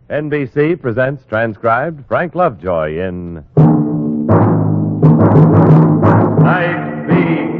NBC presents transcribed Frank Lovejoy in Night Beat.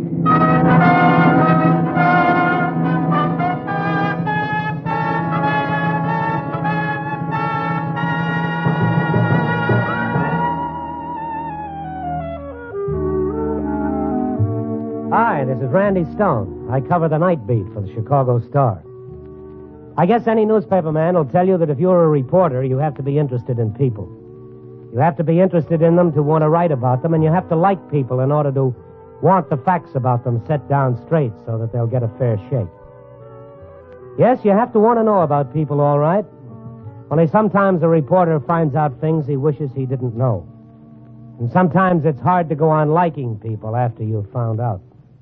Hi, this is Randy Stone. I cover the night beat for the Chicago Star. I guess any newspaperman will tell you that if you're a reporter, you have to be interested in people. You have to be interested in them to want to write about them, and you have to like people in order to want the facts about them set down straight so that they'll get a fair shake. Yes, you have to want to know about people, all right. Only sometimes a reporter finds out things he wishes he didn't know. And sometimes it's hard to go on liking people after you've found out.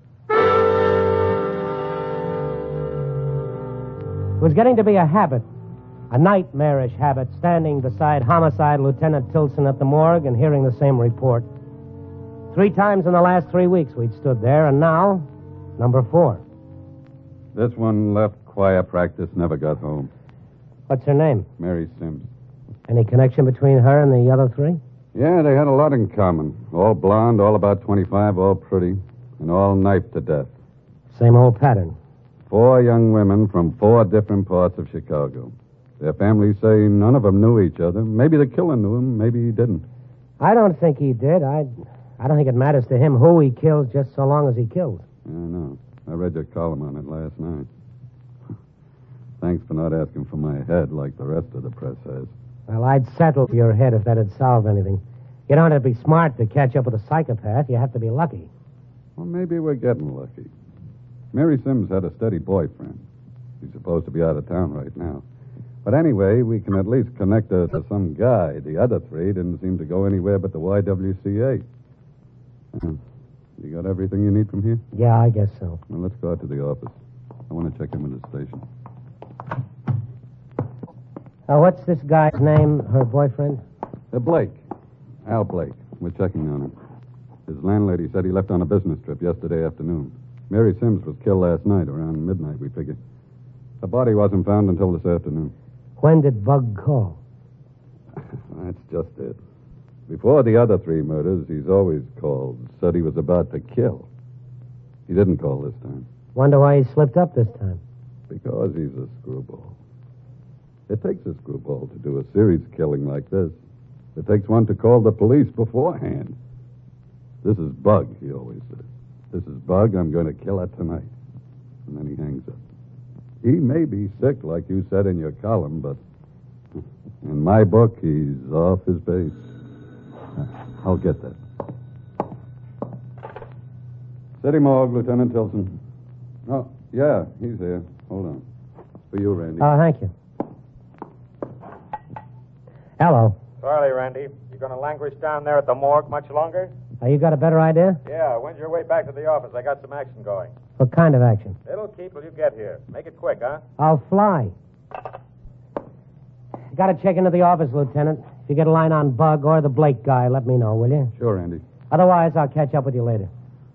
It was getting to be a habit, a nightmarish habit, standing beside Homicide Lieutenant Tilson at the morgue and hearing the same report. 3 times in the last 3 weeks we'd stood there, and now, number 4. This one left choir practice, never got home. What's her name? Mary Sims. Any connection between her and the other 3? Yeah, they had a lot in common. All blonde, all about 25, all pretty, and all knifed to death. Same old pattern. 4 young women from 4 different parts of Chicago. Their families say none of them knew each other. Maybe the killer knew him, maybe he didn't. I don't think he did. I don't think it matters to him who he kills, just so long as he kills. Yeah, I know. I read your column on it last night. Thanks for not asking for my head like the rest of the press has. Well, I'd settle for your head if that'd solve anything. You don't have to be smart to catch up with a psychopath. You have to be lucky. Well, maybe we're getting lucky. Mary Sims had a steady boyfriend. He's supposed to be out of town right now. But anyway, we can at least connect her to some guy. The other 3 didn't seem to go anywhere but the YWCA. You got everything you need from here? Yeah, I guess so. Well, let's go out to the office. I want to check in with the station. What's this guy's name, her boyfriend? Blake. Al Blake. We're checking on him. His landlady said he left on a business trip yesterday afternoon. Mary Sims was killed last night, around midnight, we figure. The body wasn't found until this afternoon. When did Bug call? That's just it. Before the other 3 murders, he's always called, said he was about to kill. He didn't call this time. Wonder why he slipped up this time. Because he's a screwball. It takes a screwball to do a serious killing like this. It takes one to call the police beforehand. This is Bug, he always says. This is Bug, I'm going to kill her tonight. And then he hangs up. He may be sick, like you said in your column, but in my book, he's off his base. I'll get that. City Morgue, Lieutenant Tilson. Oh, yeah, he's here. Hold on. For you, Randy. Oh, thank you. Hello. Sorry, Randy. You going to languish down there at the morgue much longer? You got a better idea? Yeah, when's your way back to the office? I got some action going. What kind of action? It'll keep till you get here. Make it quick, huh? I'll fly. Got to check into the office, Lieutenant. If you get a line on Bug or the Blake guy, let me know, will you? Sure, Randy. Otherwise, I'll catch up with you later.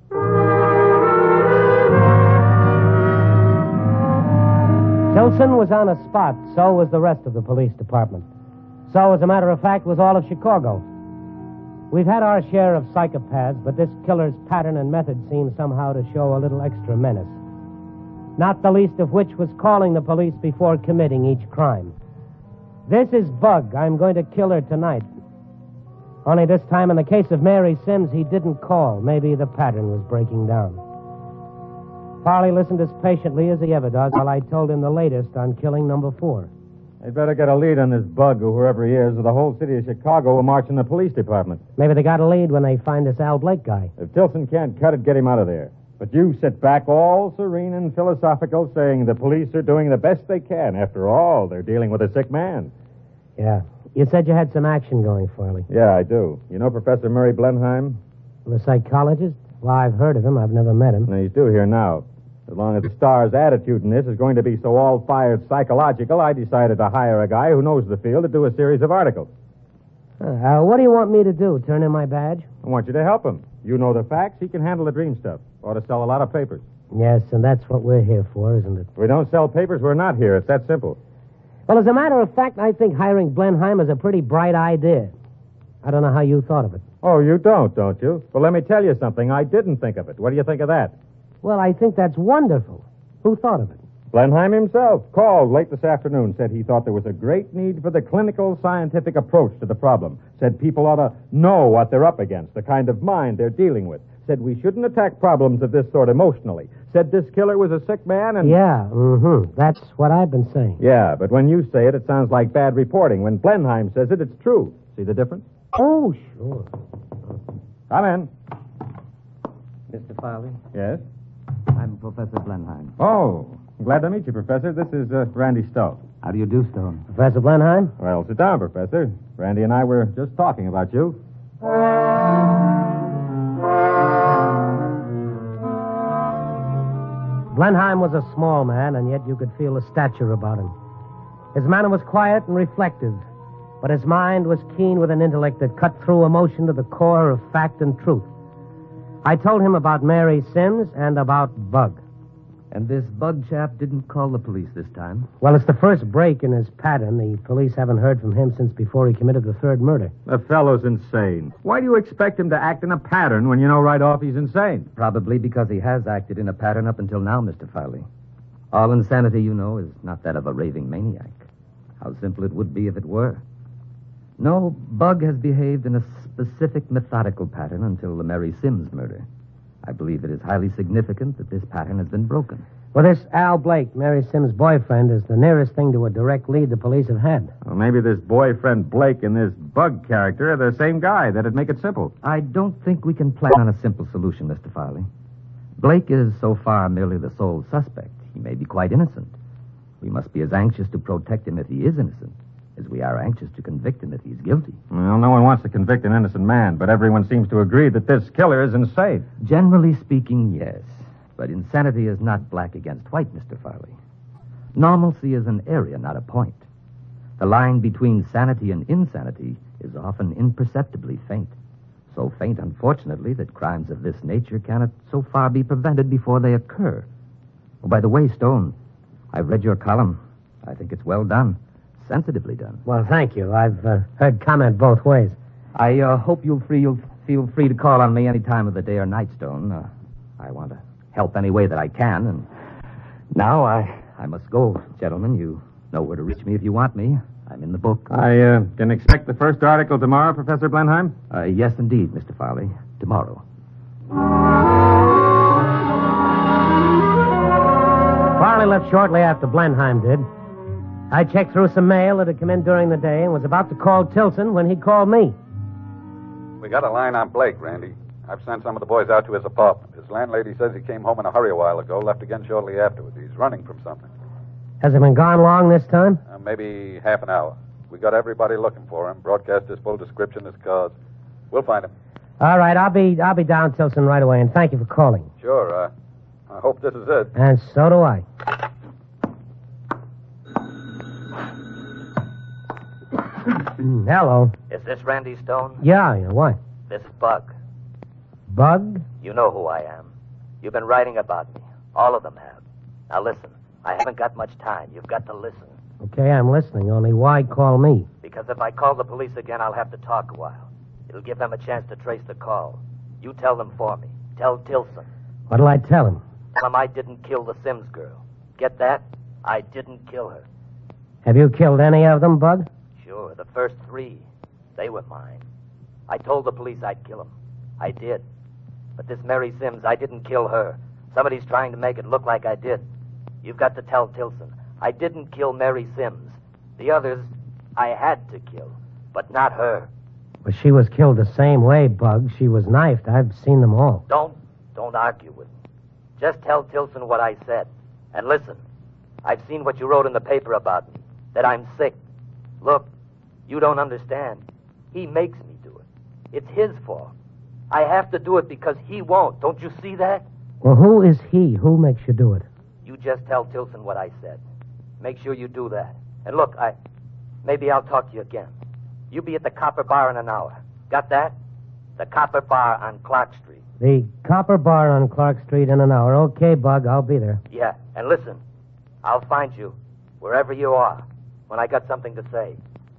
Tilson was on a spot. So was the rest of the police department. So, as a matter of fact, was all of Chicago. We've had our share of psychopaths, but this killer's pattern and method seemed somehow to show a little extra menace. Not the least of which was calling the police before committing each crime. This is Bug. I'm going to kill her tonight. Only this time, in the case of Mary Sims, he didn't call. Maybe the pattern was breaking down. Farley listened as patiently as he ever does while I told him the latest on killing number 4. They'd better get a lead on this Bug, or whoever he is, or the whole city of Chicago will march in the police department. Maybe they got a lead when they find this Al Blake guy. If Tilson can't cut it, get him out of there. But you sit back all serene and philosophical, saying the police are doing the best they can. After all, they're dealing with a sick man. Yeah. You said you had some action going, Farley. Yeah, I do. You know Professor Murray Blenheim? The psychologist? Well, I've heard of him. I've never met him. No, he's due here now. As long as the Star's attitude in this is going to be so all-fired psychological, I decided to hire a guy who knows the field to do a series of articles. What do you want me to do? Turn in my badge? I want you to help him. You know the facts. He can handle the dream stuff. Ought to sell a lot of papers. Yes, and that's what we're here for, isn't it? If we don't sell papers, we're not here. It's that simple. Well, as a matter of fact, I think hiring Blenheim is a pretty bright idea. I don't know how you thought of it. Oh, you don't you? Well, let me tell you something. I didn't think of it. What do you think of that? Well, I think that's wonderful. Who thought of it? Blenheim himself called late this afternoon, said he thought there was a great need for the clinical scientific approach to the problem. Said people ought to know what they're up against, the kind of mind they're dealing with. Said we shouldn't attack problems of this sort emotionally. Said this killer was a sick man and... Yeah, That's what I've been saying. Yeah, but when you say it, it sounds like bad reporting. When Blenheim says it, it's true. See the difference? Oh, sure. Come in. Mr. Farley, Yes? I'm Professor Blenheim. Oh, glad to meet you, Professor. This is Randy Stowe. How do you do, Stone? Professor Blenheim? Well, sit down, Professor. Randy and I were just talking about you. Blenheim was a small man, and yet you could feel the stature about him. His manner was quiet and reflective, but his mind was keen with an intellect that cut through emotion to the core of fact and truth. I told him about Mary Sims and about Bug. And this bug chap didn't call the police this time. Well, it's the first break in his pattern. The police haven't heard from him since before he committed the third murder. The fellow's insane. Why do you expect him to act in a pattern when you know right off he's insane? Probably because he has acted in a pattern up until now, Mr. Farley. All insanity, you know, is not that of a raving maniac. How simple it would be if it were. No, Bug has behaved in a specific methodical pattern until the Mary Sims murder. I believe it is highly significant that this pattern has been broken. Well, this Al Blake, Mary Sims' boyfriend, is the nearest thing to a direct lead the police have had. Well, maybe this boyfriend Blake and this Bug character are the same guy. That'd make it simple. I don't think we can plan on a simple solution, Mr. Farley. Blake is so far merely the sole suspect. He may be quite innocent. We must be as anxious to protect him if he is innocent as we are anxious to convict him if he's guilty. Well, no one wants to convict an innocent man, but everyone seems to agree that this killer is insane. Generally speaking, yes. But insanity is not black against white, Mr. Farley. Normalcy is an area, not a point. The line between sanity and insanity is often imperceptibly faint. So faint, unfortunately, that crimes of this nature cannot so far be prevented before they occur. Oh, by the way, Stone, I've read your column. I think it's well done. Sensitively done. Well, thank you. I've heard comment both ways. I hope you'll feel free to call on me any time of the day or night, Stone. I want to help any way that I can. And now I must go, gentlemen. You know where to reach me if you want me. I'm in the book. I can expect the first article tomorrow, Professor Blenheim? Yes, indeed, Mr. Farley. Tomorrow. Farley left shortly after Blenheim did. I checked through some mail that had come in during the day and was about to call Tilson when he called me. We got a line on Blake, Randy. I've sent some of the boys out to his apartment. His landlady says he came home in a hurry a while ago, left again shortly afterwards. He's running from something. Has he been gone long this time? Maybe half an hour. We got everybody looking for him. Broadcast his full description, his cause. We'll find him. All right, I'll be down, Tilson, right away, and thank you for calling. Sure. I hope this is it. And so do I. Hello. Is this Randy Stone? Yeah, what? This is Bug. Bug? You know who I am. You've been writing about me. All of them have. Now listen, I haven't got much time. You've got to listen. Okay, I'm listening, only why call me? Because if I call the police again, I'll have to talk a while. It'll give them a chance to trace the call. You tell them for me. Tell Tilson. What'll I tell him? Tell him I didn't kill the Sims girl. Get that? I didn't kill her. Have you killed any of them, Bug? Sure, the first 3. They were mine. I told the police I'd kill them. I did. But this Mary Sims, I didn't kill her. Somebody's trying to make it look like I did. You've got to tell Tilson. I didn't kill Mary Sims. The others, I had to kill. But not her. But she was killed the same way, Bug. She was knifed. I've seen them all. Don't argue with me. Just tell Tilson what I said. And listen, I've seen what you wrote in the paper about me. That I'm sick. Look, you don't understand. He makes me do it. It's his fault. I have to do it because he won't. Don't you see that? Well, who is he? Who makes you do it? You just tell Tilson what I said. Make sure you do that. And look, maybe I'll talk to you again. You be at the Copper Bar in an hour. Got that? The Copper Bar on Clark Street. The Copper Bar on Clark Street in an hour. Okay, Bug, I'll be there. Yeah, and listen, I'll find you wherever you are. when I got something to say.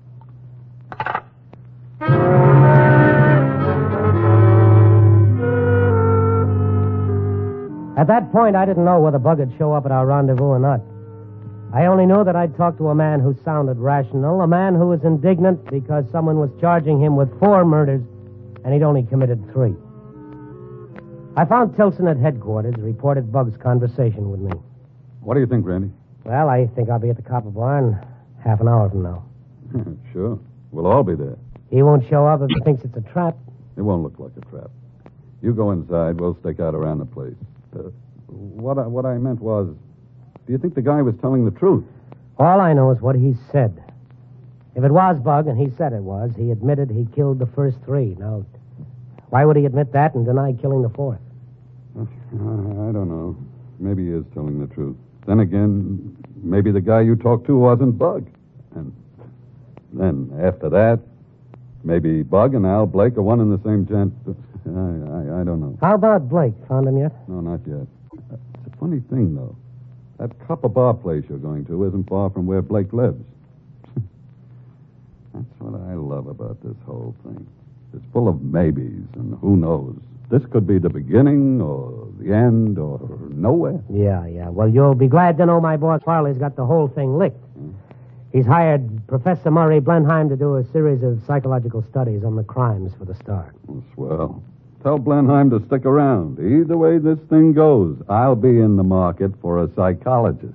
At that point, I didn't know whether Bug would show up at our rendezvous or not. I only knew that I'd talked to a man who sounded rational, a man who was indignant because someone was charging him with 4 murders and he'd only committed 3. I found Tilson at headquarters, reported Bug's conversation with me. What do you think, Randy? Well, I think I'll be at the Copper Bar in half an hour from now. Sure. We'll all be there. He won't show up if he thinks it's a trap. It won't look like a trap. You go inside. We'll stake out around the place. What I meant was, do you think the guy was telling the truth? All I know is what he said. If it was Bug, and he said it was, he admitted he killed the first 3. Now, why would he admit that and deny killing the 4th? I don't know. Maybe he is telling the truth. Then again, maybe the guy you talked to wasn't Bug. And then, after that, maybe Bug and Al Blake are one and the same gent. I don't know. How about Blake? Found him yet? No, not yet. It's a funny thing, though. That Copper Bar place you're going to isn't far from where Blake lives. That's what I love about this whole thing. It's full of maybes, and who knows. This could be the beginning, or the end, or nowhere. Yeah. Well, you'll be glad to know my boss Farley's got the whole thing licked. He's hired Professor Murray Blenheim to do a series of psychological studies on the crimes for the Star. Oh, swell. Tell Blenheim to stick around. Either way this thing goes, I'll be in the market for a psychologist.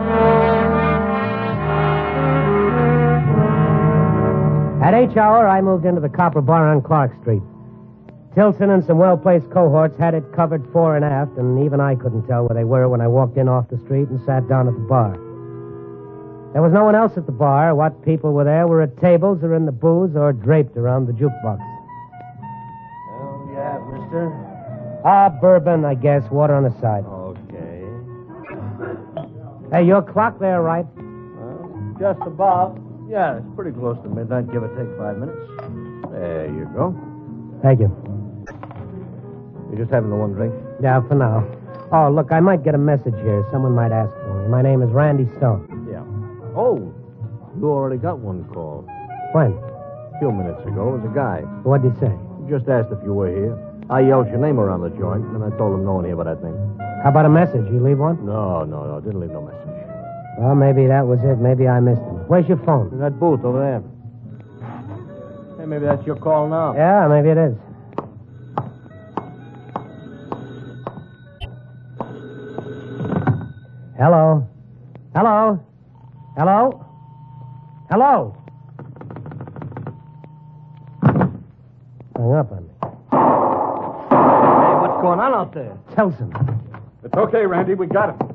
At H hour, I moved into the Copper Bar on Clark Street. Tilson and some well-placed cohorts had it covered fore and aft, and even I couldn't tell where they were when I walked in off the street and sat down at the bar. There was no one else at the bar. What people were there were at tables or in the booths or draped around the jukebox. Well, yeah, mister. Bourbon, I guess. Water on the side. Okay. Hey, your clock there, right? Just about. Yeah, it's pretty close to midnight, give or take 5 minutes. There you go. Thank you. You just having the one drink? Yeah, for now. Oh, look, I might get a message here. Someone might ask for me. My name is Randy Stone. Yeah. Oh, you already got one call. When? A few minutes ago. It was a guy. What'd you say? He just asked if you were here. I yelled your name around the joint, and I told him no one here by that name. How about a message? You leave one? No. Didn't leave no message. Well, maybe that was it. Maybe I missed him. Where's your phone? In that booth over there. Hey, maybe that's your call now. Yeah, maybe it is. Hello? Hello? Hello? Hello? Hung up on me. Hey, what's going on out there? Tilson. It's okay, Randy. We got him.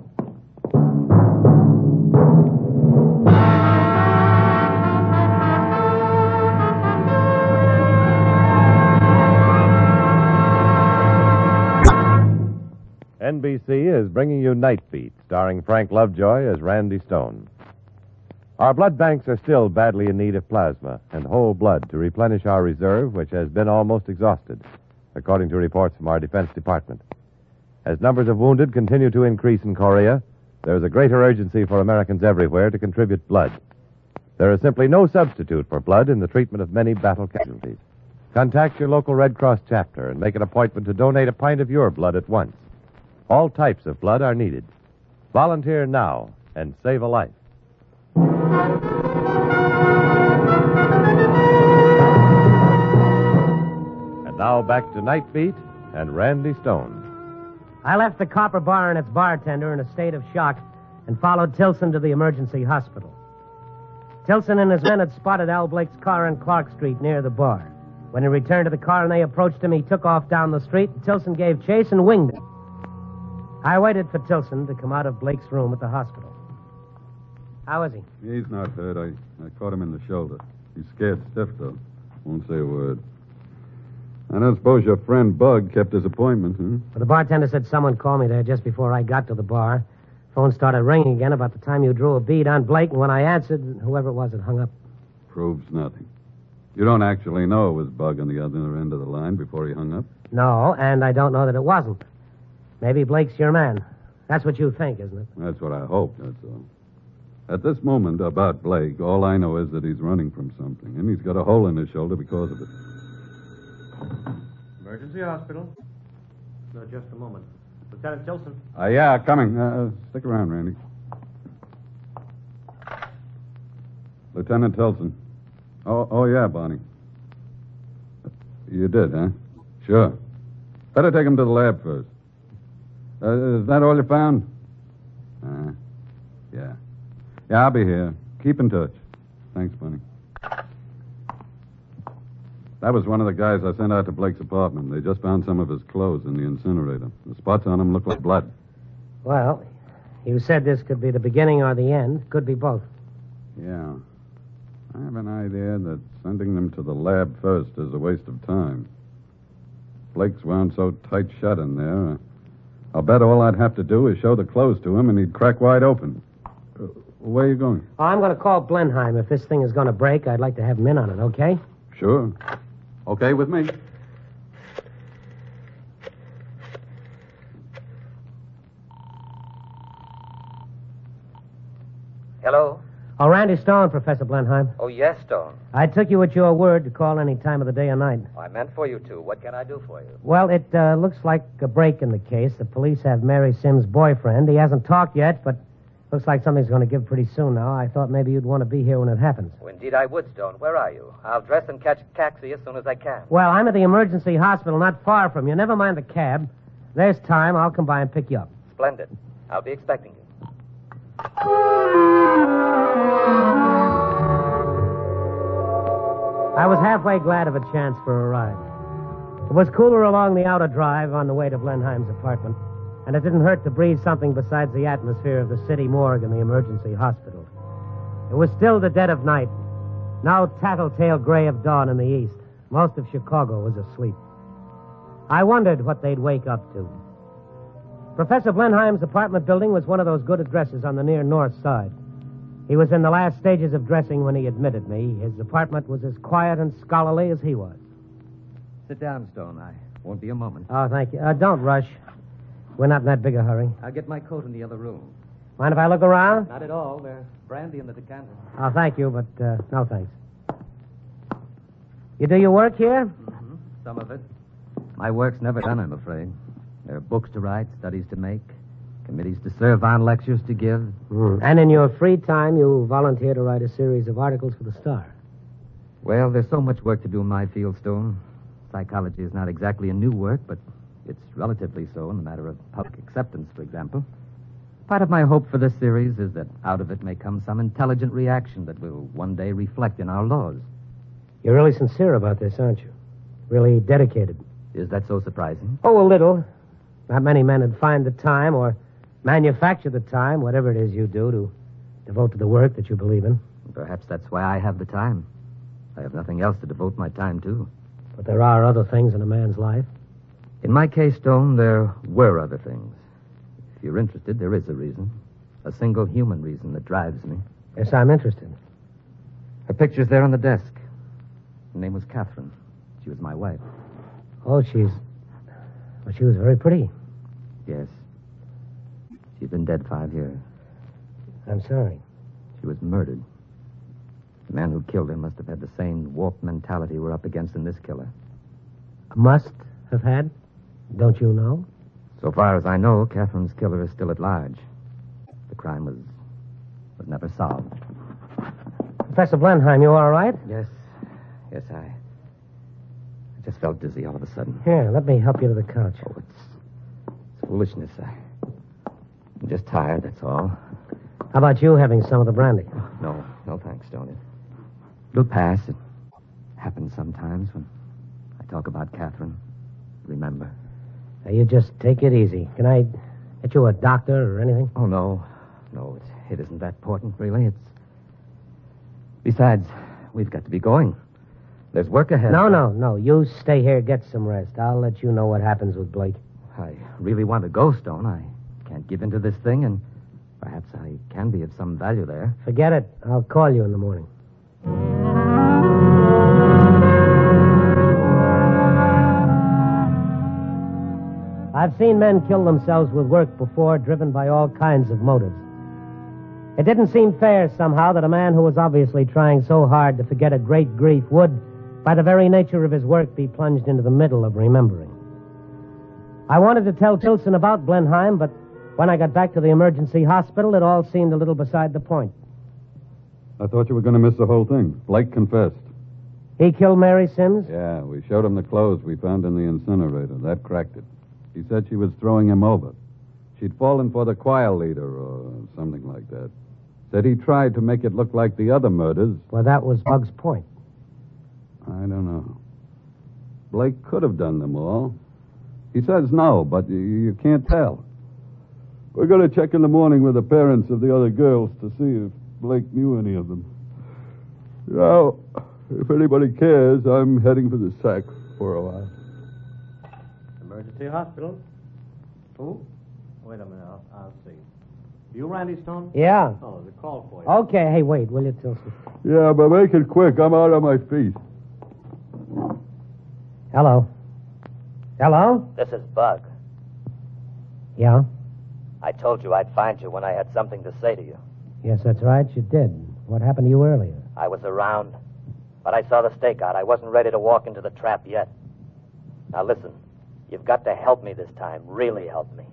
NBC is bringing you Night Beat, starring Frank Lovejoy as Randy Stone. Our blood banks are still badly in need of plasma and whole blood to replenish our reserve, which has been almost exhausted, according to reports from our Defense Department. As numbers of wounded continue to increase in Korea, there is a greater urgency for Americans everywhere to contribute blood. There is simply no substitute for blood in the treatment of many battle casualties. Contact your local Red Cross chapter and make an appointment to donate a pint of your blood at once. All types of blood are needed. Volunteer now and save a life. And now back to Night Beat and Randy Stone. I left the Copper Bar and its bartender in a state of shock and followed Tilson to the emergency hospital. Tilson and his men had spotted Al Blake's car on Clark Street near the bar. When he returned to the car and they approached him, he took off down the street, and Tilson gave chase and winged him. I waited for Tilson to come out of Blake's room at the hospital. How is he? He's not hurt. I caught him in the shoulder. He's scared stiff, though. Won't say a word. I don't suppose your friend Bug kept his appointment, huh? Well, the bartender said someone called me there just before I got to the bar. Phone started ringing again about the time you drew a bead on Blake, and when I answered, whoever it was had hung up. Proves nothing. You don't actually know it was Bug on the other end of the line before he hung up? No, and I don't know that it wasn't. Maybe Blake's your man. That's what you think, isn't it? That's what I hope, that's all. At this moment, about Blake, all I know is that he's running from something, and he's got a hole in his shoulder because of it. Emergency hospital. No, just a moment. Lieutenant Tilson. Yeah, coming. Stick around, Randy. Lieutenant Tilson. Oh, yeah, Bonnie. You did, huh? Sure. Better take him to the lab first. Is that all you found? Yeah. Yeah, I'll be here. Keep in touch. Thanks, Bunny. That was one of the guys I sent out to Blake's apartment. They just found some of his clothes in the incinerator. The spots on him look like blood. Well, you said this could be the beginning or the end. Could be both. Yeah. I have an idea that sending them to the lab first is a waste of time. Blake's wound so tight shut in there. I'll bet all I'd have to do is show the clothes to him and he'd crack wide open. Where are you going? Oh, I'm going to call Blenheim. If this thing is going to break, I'd like to have him in on it, okay? Sure. Okay with me. Hello? Oh, Randy Stone, Professor Blenheim. Oh, yes, Stone. I took you at your word to call any time of the day or night. I meant for you to. What can I do for you? Well, it looks like a break in the case. The police have Mary Sims' boyfriend. He hasn't talked yet, but looks like something's going to give pretty soon now. I thought maybe you'd want to be here when it happens. Oh, indeed, I would, Stone. Where are you? I'll dress and catch a taxi as soon as I can. Well, I'm at the emergency hospital not far from you. Never mind the cab. There's time. I'll come by and pick you up. Splendid. I'll be expecting you. I was halfway glad of a chance for a ride. It was cooler along the outer drive on the way to Blenheim's apartment, and it didn't hurt to breathe something besides the atmosphere of the city morgue and the emergency hospital. It was still the dead of night, now tattletale gray of dawn in the east. Most of Chicago was asleep. I wondered what they'd wake up to. Professor Blenheim's apartment building was one of those good addresses on the near north side. He was in the last stages of dressing when he admitted me. His apartment was as quiet and scholarly as he was. Sit down, Stone. I won't be a moment. Oh, thank you. Don't rush. We're not in that big a hurry. I'll get my coat in the other room. Mind if I look around? Not at all. There's brandy in the decanter. Oh, thank you, but no thanks. You do your work here? Mm-hmm. Some of it. My work's never done, I'm afraid. There are books to write, studies to make, committees to serve on, lectures to give. And in your free time, you volunteer to write a series of articles for the Star. Well, there's so much work to do in my field, Stone. Psychology is not exactly a new work, but it's relatively so in the matter of public acceptance, for example. Part of my hope for this series is that out of it may come some intelligent reaction that will one day reflect in our laws. You're really sincere about this, aren't you? Really dedicated. Is that so surprising? Oh, a little. Not many men would find the time or manufacture the time, whatever it is you do, to devote to the work that you believe in. Perhaps that's why I have the time. I have nothing else to devote my time to. But there are other things in a man's life. In my case, Stone, there were other things. If you're interested, there is a reason. A single human reason that drives me. Yes, I'm interested. Her picture's there on the desk. Her name was Catherine. She was my wife. Oh, she was very pretty. Yes. She's been dead 5 years. I'm sorry. She was murdered. The man who killed her must have had the same warped mentality we're up against in this killer. Must have had? Don't you know? So far as I know, Catherine's killer is still at large. The crime was never solved. Professor Blenheim, you all right? Yes, I just felt dizzy all of a sudden. Here, let me help you to the couch. Oh, it's foolishness. I'm just tired, that's all. How about you having some of the brandy? No thanks, Stone. It'll pass. It happens sometimes when I talk about Catherine. Remember. Now, you just take it easy. Can I get you a doctor or anything? Oh, no, it isn't that important, really. Besides, we've got to be going. There's work ahead. No. You stay here, get some rest. I'll let you know what happens with Blake. I really want to go, Stone. I can't give in to this thing, and perhaps I can be of some value there. Forget it. I'll call you in the morning. I've seen men kill themselves with work before, driven by all kinds of motives. It didn't seem fair somehow that a man who was obviously trying so hard to forget a great grief would, by the very nature of his work, be plunged into the middle of remembering. I wanted to tell Tilson about Blenheim, but when I got back to the emergency hospital, it all seemed a little beside the point. I thought you were going to miss the whole thing. Blake confessed. He killed Mary Sims? Yeah, we showed him the clothes we found in the incinerator. That cracked it. He said she was throwing him over. She'd fallen for the choir leader or something like that. Said he tried to make it look like the other murders. Well, that was Bug's point. I don't know. Blake could have done them all. He says no, but you can't tell. We're going to check in the morning with the parents of the other girls to see if Blake knew any of them. Now, if anybody cares, I'm heading for the sack for a while. Emergency hospital. Who? Wait a minute, I'll see. You Randy Stone? Yeah. Oh, there's a call for you. Okay, hey, wait, will you, Tilson? Yeah, but make it quick. I'm out on my feet. Hello. Hello? This is Bug. Yeah? I told you I'd find you when I had something to say to you. Yes, that's right, you did. What happened to you earlier? I was around, but I saw the stakeout. I wasn't ready to walk into the trap yet. Now listen, you've got to help me this time. Really help me.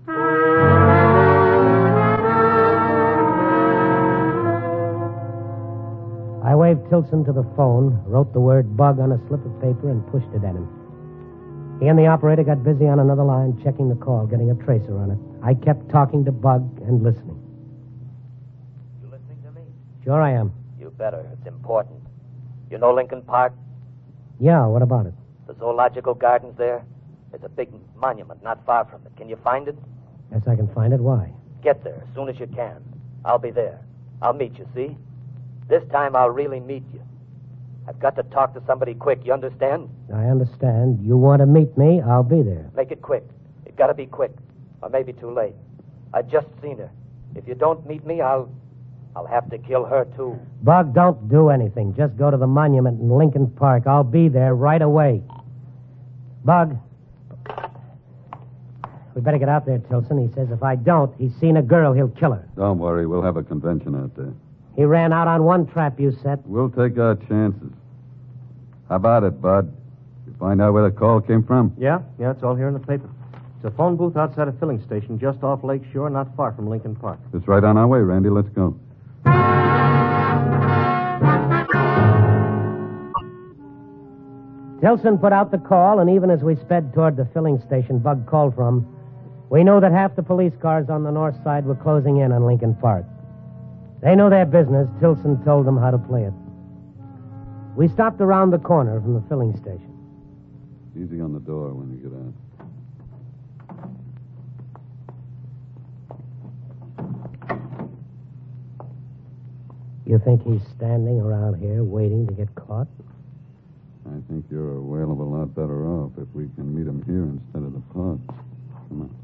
I waved Tilson to the phone, wrote the word Bug on a slip of paper, and pushed it at him. He and the operator got busy on another line, checking the call, getting a tracer on it. I kept talking to Bug and listening. You listening to me? Sure I am. You better. It's important. You know Lincoln Park? Yeah, what about it? The zoological gardens there? There's a big monument not far from it. Can you find it? Yes, I can find it. Why? Get there as soon as you can. I'll be there. I'll meet you, see? This time I'll really meet you. I've got to talk to somebody quick, you understand? I understand. You want to meet me, I'll be there. Make it quick. It gotta be quick. Or maybe too late. I just seen her. If you don't meet me, I'll have to kill her, too. Bug, don't do anything. Just go to the monument in Lincoln Park. I'll be there right away. Bug. We better get out there, Tilson. He says if I don't, he's seen a girl, he'll kill her. Don't worry, we'll have a convention out there. He ran out on one trap you set. We'll take our chances. How about it, Bud? You find out where the call came from? Yeah, it's all here in the paper. It's a phone booth outside a filling station just off Lake Shore, not far from Lincoln Park. It's right on our way, Randy. Let's go. Tilson put out the call, and even as we sped toward the filling station Bug called from, we knew that half the police cars on the north side were closing in on Lincoln Park. They know their business. Tilson told them how to play it. We stopped around the corner from the filling station. Easy on the door when you get out. You think he's standing around here waiting to get caught? I think you're a whale of a lot better off if we can meet him here instead of the pod. Come on.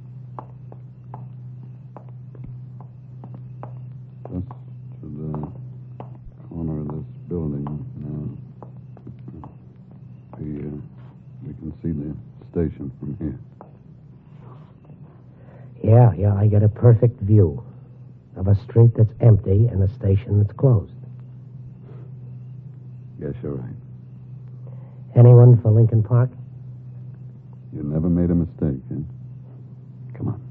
Just to the corner of this building now. We can see the station from here. Yeah, I get a perfect view of a street that's empty and a station that's closed. Yes, you're right. Anyone for Lincoln Park? You never made a mistake, eh? Come on.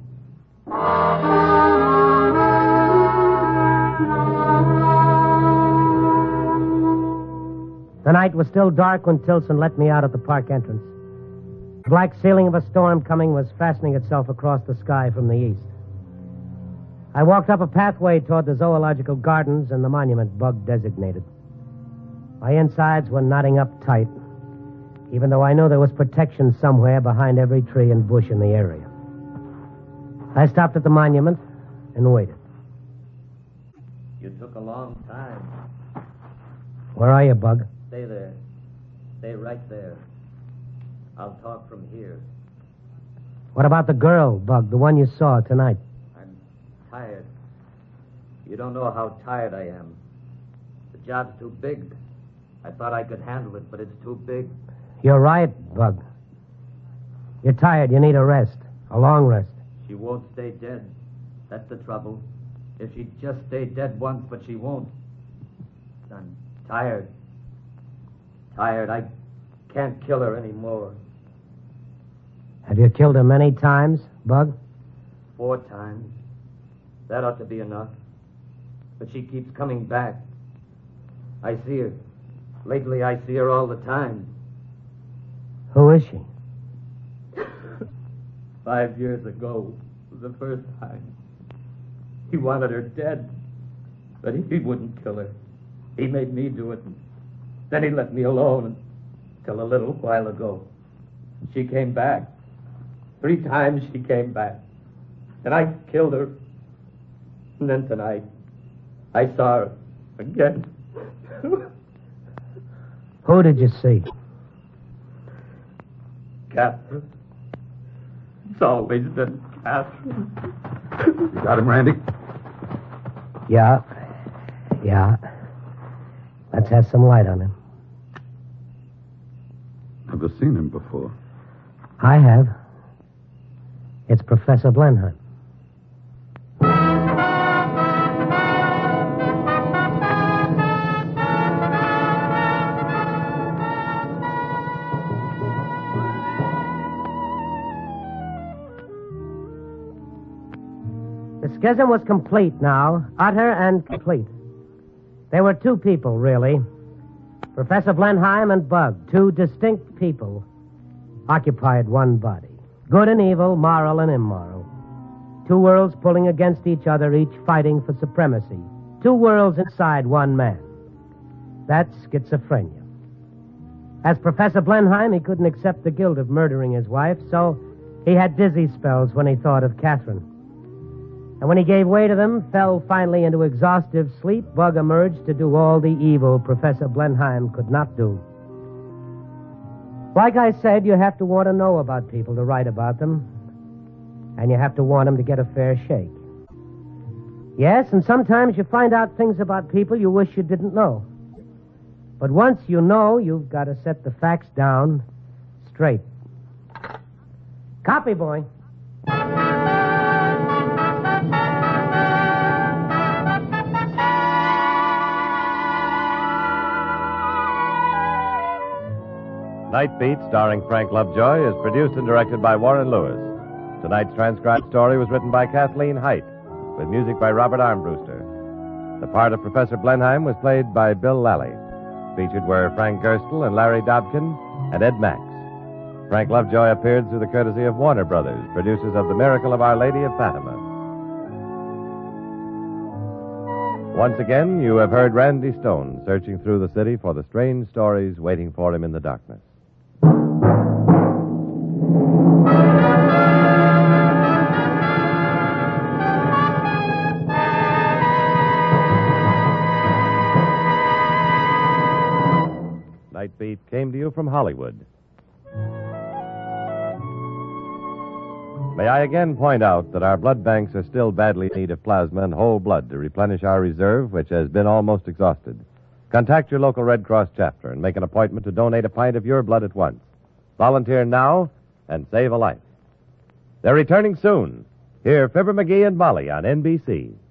The night was still dark when Tilson let me out at the park entrance. The black ceiling of a storm coming was fastening itself across the sky from the east. I walked up a pathway toward the zoological gardens and the monument Bug designated. My insides were knotting up tight, even though I knew there was protection somewhere behind every tree and bush in the area. I stopped at the monument and waited. You took a long time. Where are you, Bug? Stay there. Stay right there. I'll talk from here. What about the girl, Bug, the one you saw tonight? I'm tired. You don't know how tired I am. The job's too big. I thought I could handle it, but it's too big. You're right, Bug. You're tired. You need a rest. A long rest. She won't stay dead. That's the trouble. If she'd just stay dead once, but she won't. I'm tired. Tired. I can't kill her anymore. Have you killed her many times, Bug? 4 times. That ought to be enough. But she keeps coming back. I see her. Lately, I see her all the time. Who is she? 5 years ago was the first time. He wanted her dead, but he wouldn't kill her. He made me do it. Then he let me alone until a little while ago. She came back. 3 times she came back. And I killed her. And then tonight, I saw her again. Who did you see? Catherine. It's always been Catherine. You got him, Randy? Yeah. Let's have some light on him. Never seen him before. I have. It's Professor Blenheim. The schism was complete now, utter and complete. There were 2 people, really. Professor Blenheim and Bug, 2 distinct people, occupied one body. Good and evil, moral and immoral. 2 worlds pulling against each other, each fighting for supremacy. 2 worlds inside one man. That's schizophrenia. As Professor Blenheim, he couldn't accept the guilt of murdering his wife, so he had dizzy spells when he thought of Catherine. And when he gave way to them, fell finally into exhaustive sleep, Bug emerged to do all the evil Professor Blenheim could not do. Like I said, you have to want to know about people to write about them. And you have to want them to get a fair shake. Yes, and sometimes you find out things about people you wish you didn't know. But once you know, you've got to set the facts down straight. Copy, boy. Night Beat, starring Frank Lovejoy, is produced and directed by Warren Lewis. Tonight's transcribed story was written by Kathleen Height, with music by Robert Armbruster. The part of Professor Blenheim was played by Bill Lally. Featured were Frank Gerstle and Larry Dobkin and Ed Max. Frank Lovejoy appeared through the courtesy of Warner Brothers, producers of The Miracle of Our Lady of Fatima. Once again, you have heard Randy Stone searching through the city for the strange stories waiting for him in the darkness. Night Beat came to you from Hollywood. May I again point out that our blood banks are still badly in need of plasma and whole blood to replenish our reserve, which has been almost exhausted. Contact your local Red Cross chapter and make an appointment to donate a pint of your blood at once. Volunteer now and save a life. They're returning soon. Hear Fibber McGee and Molly on NBC.